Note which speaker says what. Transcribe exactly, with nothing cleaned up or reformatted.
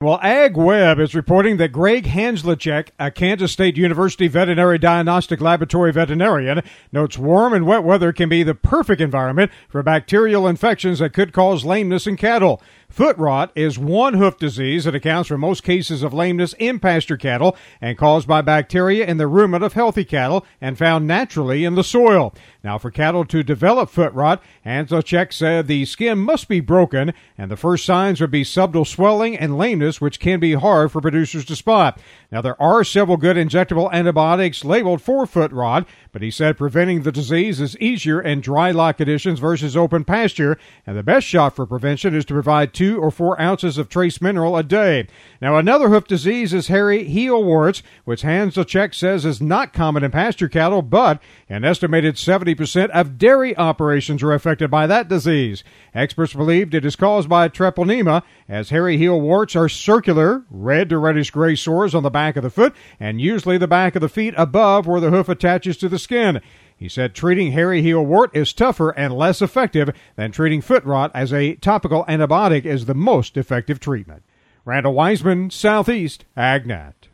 Speaker 1: Well, AgWeb is reporting that Greg Hanslacek, a Kansas State University veterinary diagnostic laboratory veterinarian, notes warm and wet weather can be the perfect environment for bacterial infections that could cause lameness in cattle. Foot rot is one hoof disease that accounts for most cases of lameness in pasture cattle and caused by bacteria in the rumen of healthy cattle and found naturally in the soil. Now, for cattle to develop foot rot, Hanslacek said the skin must be broken, and the first signs would be subdural swelling and lameness, which can be hard for producers to spot. Now, there are several good injectable antibiotics labeled for foot rot, but he said preventing the disease is easier in dry lot conditions versus open pasture, and the best shot for prevention is to provide two or four ounces of trace mineral a day. Now, another hoof disease is hairy heel warts, which Hanslacek says is not common in pasture cattle, but an estimated seventy percent of dairy operations are affected by that disease. Experts believed it is caused by treponema, as hairy heel warts are circular, red to reddish-gray sores on the back of the foot, and usually the back of the feet above where the hoof attaches to the skin. He said treating hairy heel wart is tougher and less effective than treating foot rot, as a topical antibiotic is the most effective treatment. Randall Wiseman, Southeast AgNet.